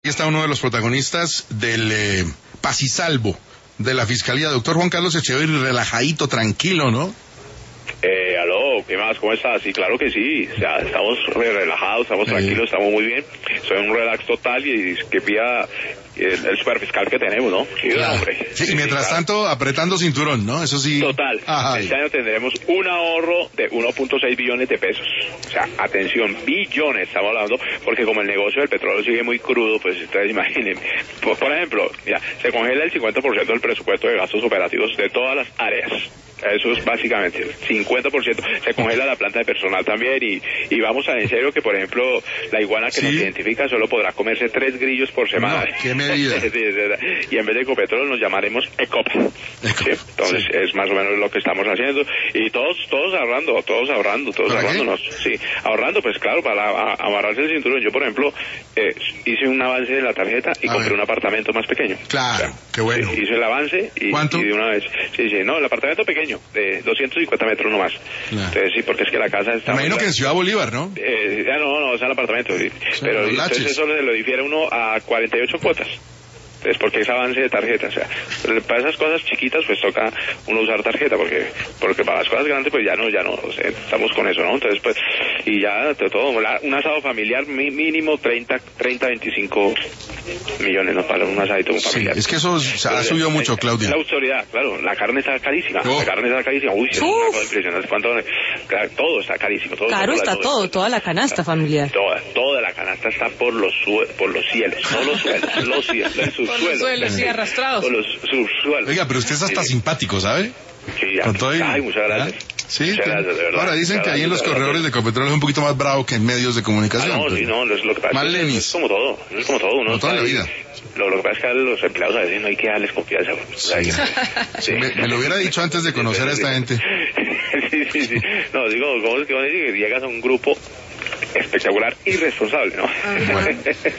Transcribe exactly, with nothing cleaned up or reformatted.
Aquí está uno de los protagonistas del eh, Paz y Salvo de la Fiscalía, doctor Juan Carlos Echeverri, relajadito, tranquilo, ¿no? Eh, aló, ¿qué más? ¿Cómo estás? Sí, claro que sí, o sea, estamos relajados, estamos Sí. tranquilos, estamos muy bien, soy un relax total y que pida el, el superfiscal que tenemos, ¿no? Sí, Claro. hombre. Sí, y Sí, mientras claro. tanto, apretando cinturón, ¿no? Eso sí. Total, Ajá. este año tendremos un ahorro de uno punto seis billones de pesos. O sea, atención, billones estamos hablando, porque como el negocio del petróleo sigue muy crudo, pues ustedes imaginen. Por, por ejemplo, mira, se congela el cincuenta por ciento del presupuesto de gastos operativos de todas las áreas. Eso es básicamente el cincuenta por ciento. Se congela la planta de personal también y, y vamos a en serio que, por ejemplo, la iguana que ¿Sí? nos identifica solo podrá comerse tres grillos por semana. No, qué medida. Y en vez de Ecopetrol nos llamaremos Ecopa. ¿Sí? Entonces Sí. es más o menos lo que estamos haciendo y todos todos ahorrando, todos ahorrando, todos ¿Para qué? ahorrándonos. Sí, ahorrando, pues claro, para a- amarrarse el cinturón. Yo, por ejemplo, eh, hice un avance de la tarjeta y A compré ver. un apartamento más pequeño. Claro, qué bueno. Sí, hice el avance y, ¿Cuánto? y de una vez. Sí, sí, no, el apartamento pequeño, de doscientos cincuenta metros nomás. Claro. Entonces sí, porque es que la casa está... Me imagino que en Ciudad Bolívar, ¿no? Eh, ya no, no, es el apartamento. Sí. Pero los entonces laches. eso se lo difiere uno a cuarenta y ocho cuotas. Es porque es avance de tarjeta, o sea, para esas cosas chiquitas pues toca uno usar tarjeta, porque porque para las cosas grandes pues ya no, ya no, o sea, estamos con eso, ¿no? Entonces pues, y ya de todo, la- un asado familiar mi- mínimo treinta, veinticinco millones, ¿no? Para un asadito Sí, familiar. es que eso se ha subido mucho, Claudia. La autoridad, claro, la carne está carísima, Oh. la carne está carísima, uy, es una Uf. cosa impresionante, cuánto, claro, todo está carísimo, todo Caro por las está nubes. todo, toda la canasta familiar. Toda, toda la canasta está por los sue- por los cielos, no los suelos, los cielos, el subsuelo. Por los suelos, sí, arrastrados. Por los subsuelos. Oiga, pero usted es hasta Sí, simpático, ¿sabe? sí, ya. Con todo y- Ay, muchas gracias. ¿Ah? Sí, Muchas que- gracias, de verdad. ahora dicen Muchas que ahí en los gracias, de corredores de verdad. Ecopetrol es un poquito más bravo que en medios de Ah, comunicación. no, pero- sí, no, es lo que pasa. Más es que lenis. Es como todo, es como todo. Uno Como toda está la ahí. vida. Lo, lo que pasa es que a los empleados a veces no hay que darles confianza. Sí. Sí, me, me lo hubiera dicho antes de conocer a esta gente. Sí, sí, sí. No, digo, ¿cómo es que van a decir que llegas a un grupo espectacular, irresponsable, ¿no? Bueno.